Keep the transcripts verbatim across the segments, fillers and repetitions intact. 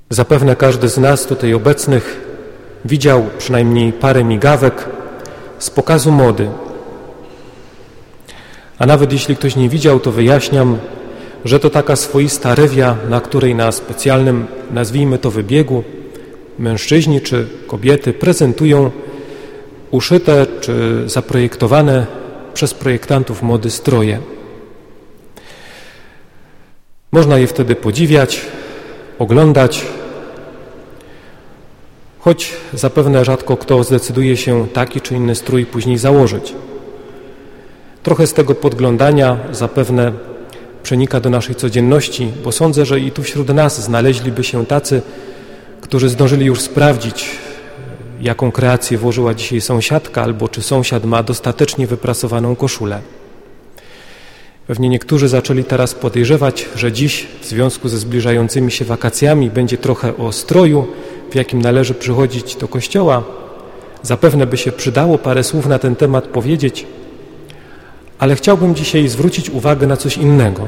Zapewne każdy z nas tutaj obecnych widział przynajmniej parę migawek z pokazu mody. A nawet jeśli ktoś nie widział, to wyjaśniam, że to taka swoista rewia, na której na specjalnym, nazwijmy to, wybiegu mężczyźni czy kobiety prezentują uszyte czy zaprojektowane przez projektantów mody stroje. Można je wtedy podziwiać, oglądać, choć zapewne rzadko kto zdecyduje się taki czy inny strój później założyć. Trochę z tego podglądania zapewne przenika do naszej codzienności, bo sądzę, że i tu wśród nas znaleźliby się tacy, którzy zdążyli już sprawdzić, jaką kreację włożyła dzisiaj sąsiadka, albo czy sąsiad ma dostatecznie wyprasowaną koszulę. Pewnie niektórzy zaczęli teraz podejrzewać, że dziś w związku ze zbliżającymi się wakacjami będzie trochę o stroju, w jakim należy przychodzić do kościoła. Zapewne by się przydało parę słów na ten temat powiedzieć, ale chciałbym dzisiaj zwrócić uwagę na coś innego.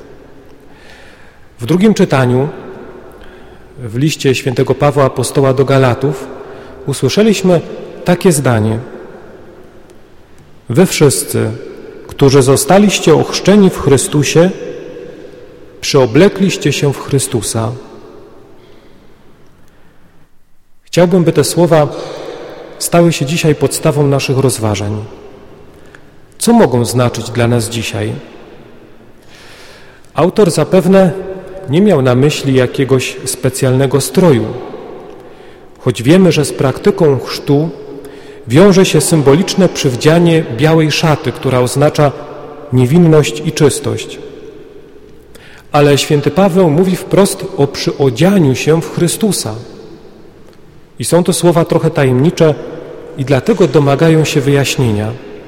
W drugim czytaniu w liście świętego Pawła Apostoła do Galatów usłyszeliśmy takie zdanie: Wy wszyscy, którzy zostaliście ochrzczeni w Chrystusie, przyoblekliście się w Chrystusa. Chciałbym, by te słowa stały się dzisiaj podstawą naszych rozważań. Co mogą znaczyć dla nas dzisiaj? Autor zapewne nie miał na myśli jakiegoś specjalnego stroju, choć wiemy, że z praktyką chrztu wiąże się symboliczne przywdzianie białej szaty, która oznacza niewinność i czystość. Ale święty Paweł mówi wprost o przyodzianiu się w Chrystusa. I są to słowa trochę tajemnicze i dlatego domagają się wyjaśnienia.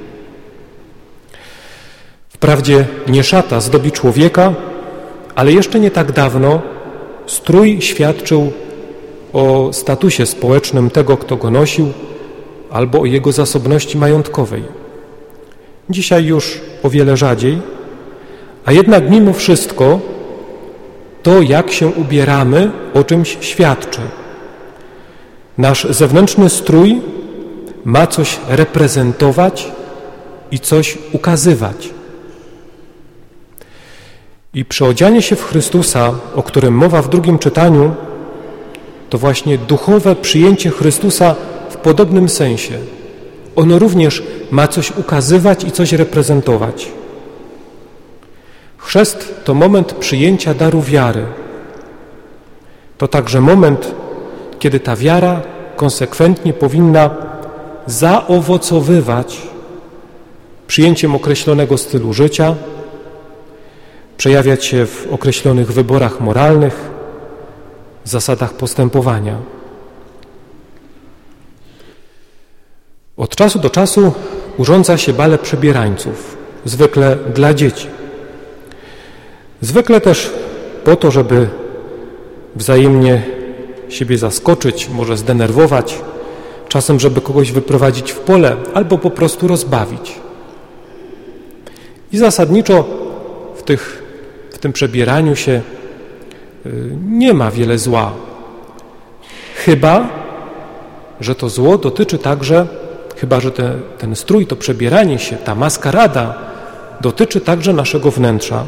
Wprawdzie nie szata zdobi człowieka, ale jeszcze nie tak dawno strój świadczył o statusie społecznym tego, kto go nosił, albo o jego zasobności majątkowej. Dzisiaj już o wiele rzadziej, a jednak mimo wszystko to, jak się ubieramy, o czymś świadczy. Nasz zewnętrzny strój ma coś reprezentować i coś ukazywać. I przyodzianie się w Chrystusa, o którym mowa w drugim czytaniu, to właśnie duchowe przyjęcie Chrystusa w podobnym sensie. Ono również ma coś ukazywać i coś reprezentować. Chrzest to moment przyjęcia daru wiary. To także moment, kiedy ta wiara konsekwentnie powinna zaowocowywać przyjęciem określonego stylu życia, przejawiać się w określonych wyborach moralnych, zasadach postępowania. Od czasu do czasu urządza się bale przebierańców, zwykle dla dzieci. Zwykle też po to, żeby wzajemnie siebie zaskoczyć, może zdenerwować, czasem żeby kogoś wyprowadzić w pole albo po prostu rozbawić. I zasadniczo w, tych, w tym przebieraniu się nie ma wiele zła. Chyba że to zło dotyczy także, chyba że te, ten strój, to przebieranie się, ta maskarada dotyczy także naszego wnętrza.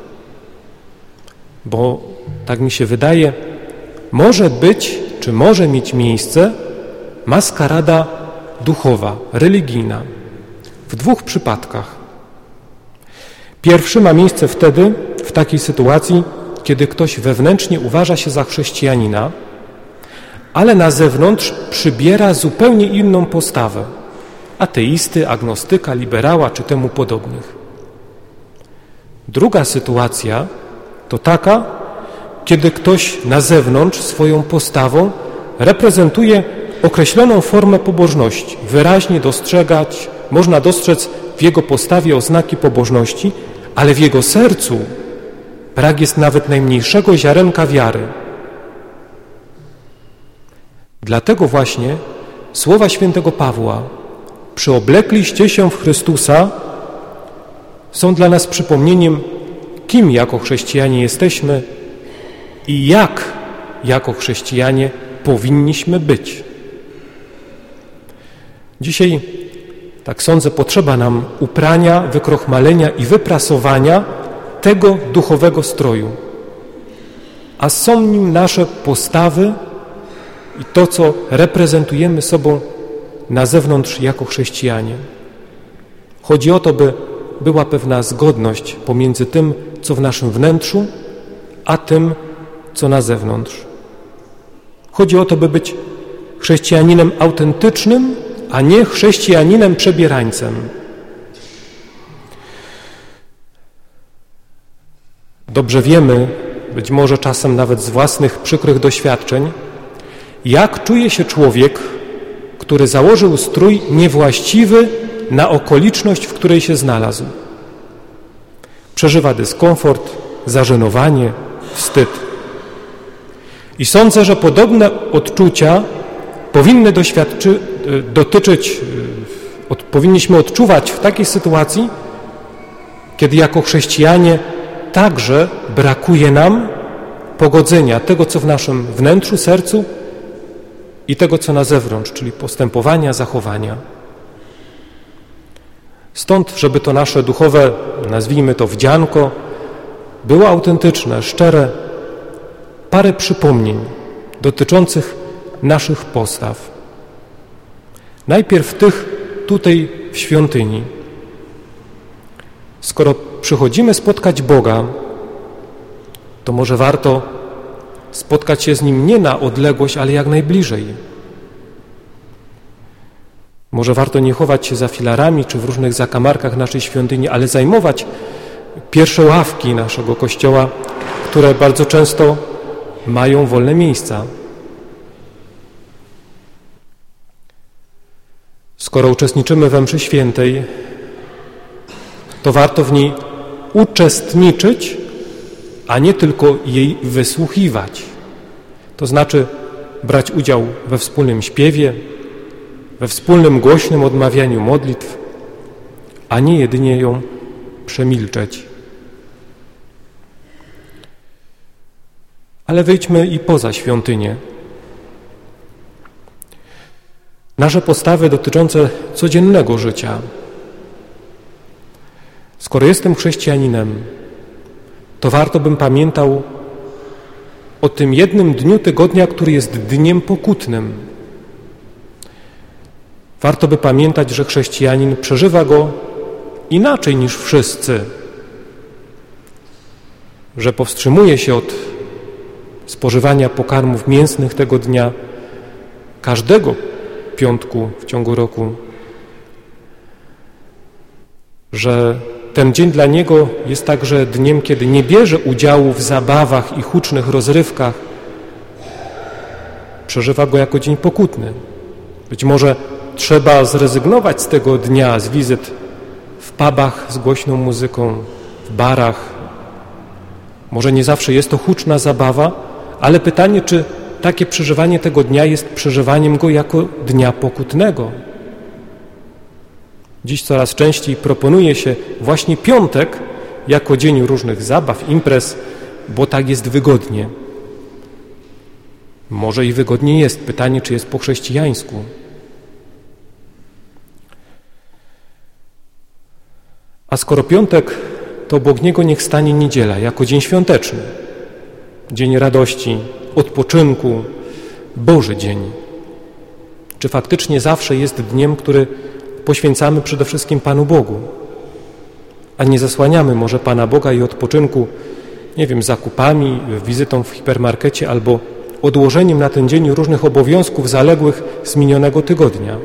Bo tak mi się wydaje, może być, czy może mieć miejsce maskarada duchowa, religijna. W dwóch przypadkach. Pierwszy ma miejsce wtedy, w takiej sytuacji, kiedy ktoś wewnętrznie uważa się za chrześcijanina, ale na zewnątrz przybiera zupełnie inną postawę. Ateisty, agnostyka, liberała czy temu podobnych. Druga sytuacja to taka, kiedy ktoś na zewnątrz swoją postawą reprezentuje określoną formę pobożności. Wyraźnie dostrzegać, można dostrzec w jego postawie oznaki pobożności, ale w jego sercu brak jest nawet najmniejszego ziarenka wiary. Dlatego właśnie słowa świętego Pawła przyoblekliście się w Chrystusa są dla nas przypomnieniem, kim jako chrześcijanie jesteśmy i jak jako chrześcijanie powinniśmy być. Dzisiaj, tak sądzę, potrzeba nam uprania, wykrochmalenia i wyprasowania tego duchowego stroju. A są nim nasze postawy i to, co reprezentujemy sobą na zewnątrz jako chrześcijanie. Chodzi o to, by była pewna zgodność pomiędzy tym, co w naszym wnętrzu, a tym, co na zewnątrz. Chodzi o to, by być chrześcijaninem autentycznym, a nie chrześcijaninem przebierańcem. Dobrze wiemy, być może czasem nawet z własnych przykrych doświadczeń, jak czuje się człowiek, który założył strój niewłaściwy na okoliczność, w której się znalazł. Przeżywa dyskomfort, zażenowanie, wstyd. I sądzę, że podobne odczucia powinny doświadczy, dotyczyć, od, powinniśmy odczuwać w takiej sytuacji, kiedy jako chrześcijanie także brakuje nam pogodzenia tego, co w naszym wnętrzu, sercu i tego, co na zewnątrz, czyli postępowania, zachowania. Stąd, żeby to nasze duchowe, nazwijmy to wdzianko, było autentyczne, szczere, parę przypomnień dotyczących naszych postaw. Najpierw tych tutaj w świątyni. Skoro przychodzimy spotkać Boga, to może warto spotkać się z Nim nie na odległość, ale jak najbliżej. Może warto nie chować się za filarami czy w różnych zakamarkach naszej świątyni, ale zajmować pierwsze ławki naszego kościoła, które bardzo często mają wolne miejsca. Skoro uczestniczymy we mszy świętej, to warto w niej uczestniczyć, a nie tylko jej wysłuchiwać. To znaczy brać udział we wspólnym śpiewie, we wspólnym głośnym odmawianiu modlitw, a nie jedynie ją przemilczeć. Ale wyjdźmy i poza świątynię. Nasze postawy dotyczące codziennego życia. Skoro jestem chrześcijaninem, to warto bym pamiętał o tym jednym dniu tygodnia, który jest dniem pokutnym. Warto by pamiętać, że chrześcijanin przeżywa go inaczej niż wszyscy, że powstrzymuje się od spożywania pokarmów mięsnych tego dnia, każdego piątku w ciągu roku, że ten dzień dla niego jest także dniem, kiedy nie bierze udziału w zabawach i hucznych rozrywkach. Przeżywa go jako dzień pokutny. Być może trzeba zrezygnować z tego dnia, z wizyt w pubach z głośną muzyką, w barach. Może nie zawsze jest to huczna zabawa, ale pytanie, czy takie przeżywanie tego dnia jest przeżywaniem go jako dnia pokutnego. Dziś coraz częściej proponuje się właśnie piątek jako dzień różnych zabaw, imprez, bo tak jest wygodnie. Może i wygodnie jest. Pytanie, czy jest po chrześcijańsku. A skoro piątek, to obok niego niech stanie niedziela jako dzień świąteczny. Dzień radości, odpoczynku, Boży dzień. Czy faktycznie zawsze jest dniem, który poświęcamy przede wszystkim Panu Bogu, a nie zasłaniamy może Pana Boga i odpoczynku, nie wiem, zakupami, wizytą w hipermarkecie albo odłożeniem na ten dzień różnych obowiązków zaległych z minionego tygodnia.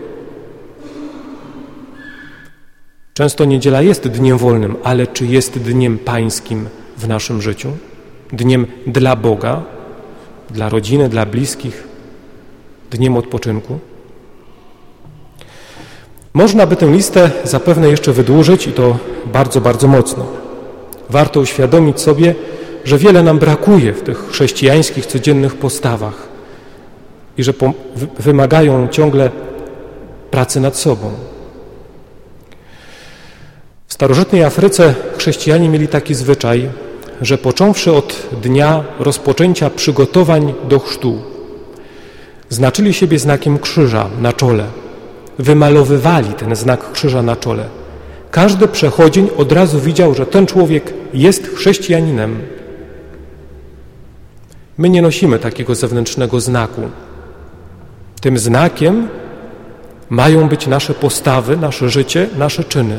Często niedziela jest dniem wolnym, ale czy jest dniem pańskim w naszym życiu? Dniem dla Boga, dla rodziny, dla bliskich, dniem odpoczynku? Można by tę listę zapewne jeszcze wydłużyć i to bardzo, bardzo mocno. Warto uświadomić sobie, że wiele nam brakuje w tych chrześcijańskich, codziennych postawach i że wymagają ciągle pracy nad sobą. W starożytnej Afryce chrześcijanie mieli taki zwyczaj, że począwszy od dnia rozpoczęcia przygotowań do chrztu, znaczyli siebie znakiem krzyża na czole, wymalowywali ten znak krzyża na czole. Każdy przechodzień od razu widział, że ten człowiek jest chrześcijaninem. My nie nosimy takiego zewnętrznego znaku. Tym znakiem mają być nasze postawy, nasze życie, nasze czyny.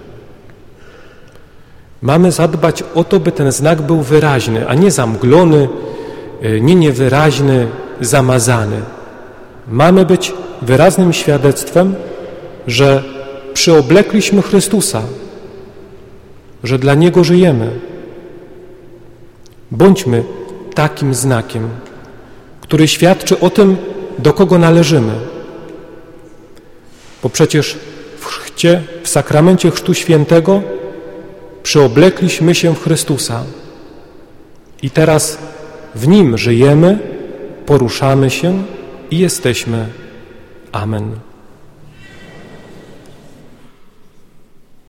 Mamy zadbać o to, by ten znak był wyraźny, a nie zamglony, nie niewyraźny, zamazany. Mamy być wyraznym świadectwem, że przyoblekliśmy Chrystusa, że dla Niego żyjemy. Bądźmy takim znakiem, który świadczy o tym, do kogo należymy. Bo przecież w chrzcie, w sakramencie Chrztu Świętego przyoblekliśmy się w Chrystusa i teraz w Nim żyjemy, poruszamy się i jesteśmy. Amen.